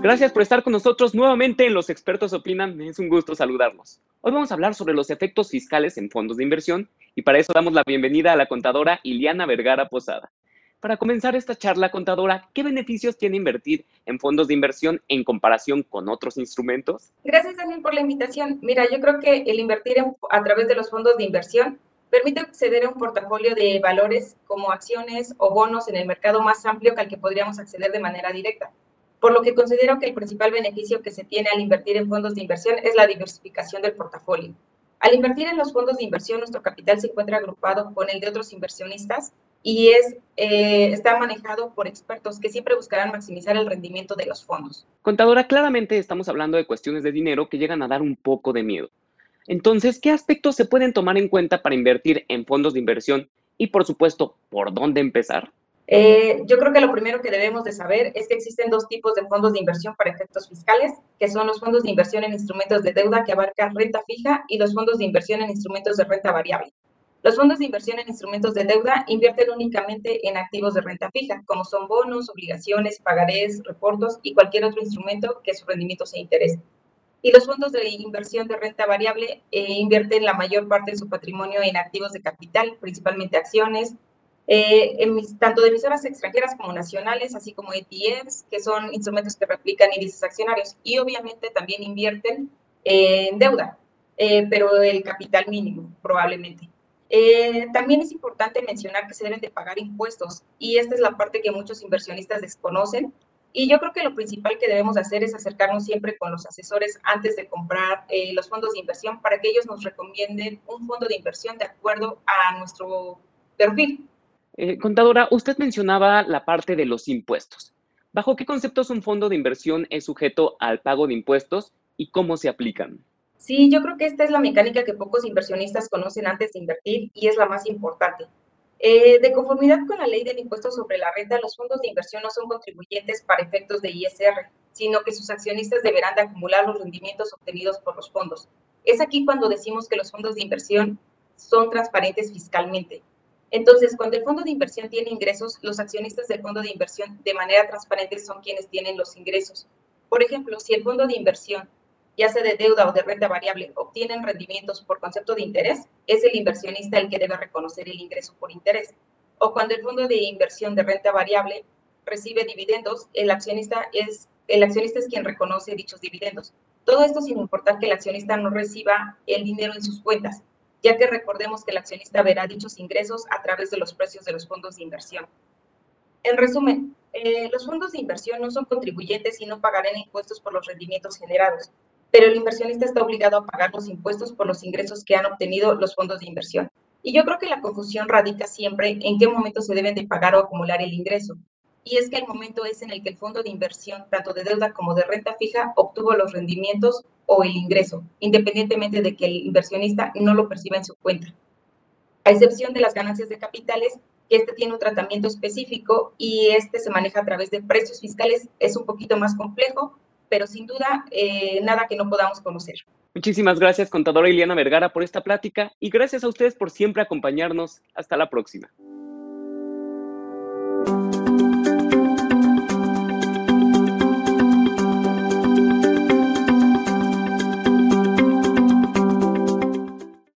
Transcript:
Gracias por estar con nosotros nuevamente en Los Expertos Opinan. Es un gusto saludarlos. Hoy vamos a hablar sobre los efectos fiscales en fondos de inversión y para eso damos la bienvenida a la contadora Iliana Vergara Posada. Para comenzar esta charla, contadora, ¿qué beneficios tiene invertir en fondos de inversión en comparación con otros instrumentos? Gracias, Daniel, por la invitación. Mira, yo creo que el invertir a través de los fondos de inversión permite acceder a un portafolio de valores como acciones o bonos en el mercado más amplio que al que podríamos acceder de manera directa. Por lo que considero que el principal beneficio que se tiene al invertir en fondos de inversión es la diversificación del portafolio. Al invertir en los fondos de inversión, nuestro capital se encuentra agrupado con el de otros inversionistas y está manejado por expertos que siempre buscarán maximizar el rendimiento de los fondos. Contadora, claramente estamos hablando de cuestiones de dinero que llegan a dar un poco de miedo. Entonces, ¿qué aspectos se pueden tomar en cuenta para invertir en fondos de inversión? Y, por supuesto, ¿por dónde empezar? Yo creo que lo primero que debemos de saber es que existen dos tipos de fondos de inversión para efectos fiscales, que son los fondos de inversión en instrumentos de deuda que abarcan renta fija y los fondos de inversión en instrumentos de renta variable. Los fondos de inversión en instrumentos de deuda invierten únicamente en activos de renta fija, como son bonos, obligaciones, pagarés, reportos y cualquier otro instrumento que su rendimiento sea interés. Y los fondos de inversión de renta variable invierten la mayor parte de su patrimonio en activos de capital, principalmente acciones, tanto de emisoras extranjeras como nacionales, así como ETFs, que son instrumentos que replican índices accionarios, y obviamente también invierten en deuda, pero el capital mínimo, probablemente. También es importante mencionar que se deben de pagar impuestos, y esta es la parte que muchos inversionistas desconocen, y yo creo que lo principal que debemos hacer es acercarnos siempre con los asesores antes de comprar los fondos de inversión para que ellos nos recomienden un fondo de inversión de acuerdo a nuestro perfil. Contadora, usted mencionaba la parte de los impuestos. ¿Bajo qué conceptos un fondo de inversión es sujeto al pago de impuestos y cómo se aplican? Sí, yo creo que esta es la mecánica que pocos inversionistas conocen antes de invertir y es la más importante. De conformidad con la ley del impuesto sobre la renta, los fondos de inversión no son contribuyentes para efectos de ISR, sino que sus accionistas deberán de acumular los rendimientos obtenidos por los fondos. Es aquí cuando decimos que los fondos de inversión son transparentes fiscalmente. Entonces, cuando el fondo de inversión tiene ingresos, los accionistas del fondo de inversión de manera transparente son quienes tienen los ingresos. Por ejemplo, si el fondo de inversión ya sea de deuda o de renta variable, obtienen rendimientos por concepto de interés, es el inversionista el que debe reconocer el ingreso por interés. O cuando el fondo de inversión de renta variable recibe dividendos, el accionista es quien reconoce dichos dividendos. Todo esto sin importar que el accionista no reciba el dinero en sus cuentas, ya que recordemos que el accionista verá dichos ingresos a través de los precios de los fondos de inversión. En resumen, los fondos de inversión no son contribuyentes y no pagarán impuestos por los rendimientos generados, pero el inversionista está obligado a pagar los impuestos por los ingresos que han obtenido los fondos de inversión. Y yo creo que la confusión radica siempre en qué momento se deben de pagar o acumular el ingreso. Y es que el momento es en el que el fondo de inversión, tanto de deuda como de renta fija, obtuvo los rendimientos o el ingreso, independientemente de que el inversionista no lo perciba en su cuenta, a excepción de las ganancias de capitales, que este tiene un tratamiento específico y este se maneja a través de precios fiscales. Es un poquito más complejo, pero sin duda nada que no podamos conocer. Muchísimas gracias, contadora Iliana Vergara, por esta plática y gracias a ustedes por siempre acompañarnos. Hasta la próxima.